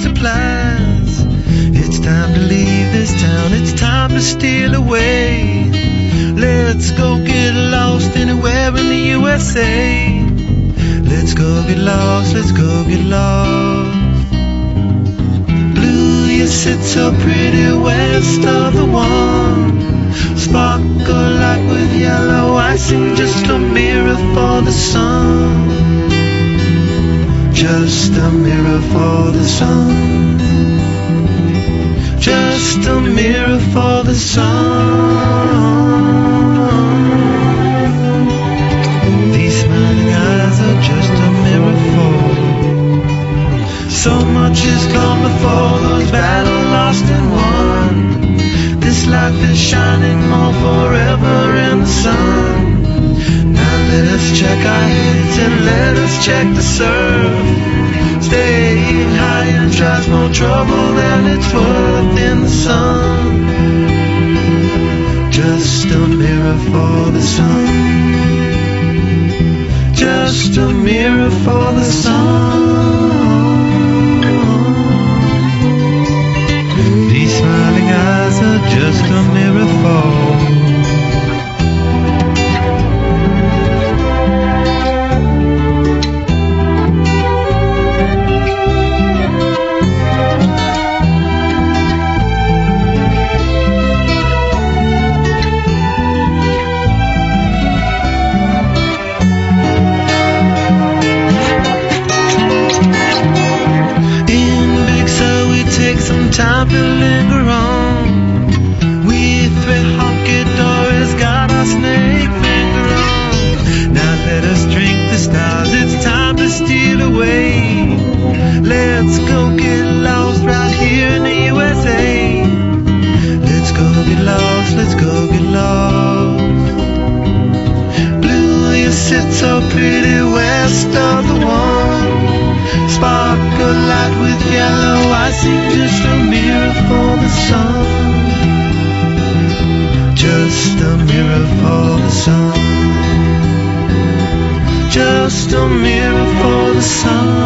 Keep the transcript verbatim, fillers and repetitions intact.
supplies. It's time to leave this town, it's time to steal away. Let's go get lost anywhere in the U S A. Let's go get lost, let's go get lost. Blue, you sit so pretty west of the one. Sparkle like with yellow icing, just a mirror for the sun. Just a mirror for the sun. Just a mirror for the sun. These smiling eyes are just a mirror for. So much has come before, those battles lost and won. This life is shining more forever in the sun. Now let us check our heads and let us check the surf. Staying high and tries more trouble than it's worth in the sun. Just a mirror for the sun. Just a mirror for the sun. These smiling eyes are just a mirror for. Time to linger on. We three honky-dories got our snake finger on. Now let us drink the stars, it's time to steal away. Let's go get lost right here in the U S A. Let's go get lost, let's go get lost. Blue, you sit so pretty west of the one. Sparkle light with yellow icing, just a mirror for the sun. Just a mirror for the sun. Just a mirror for the sun.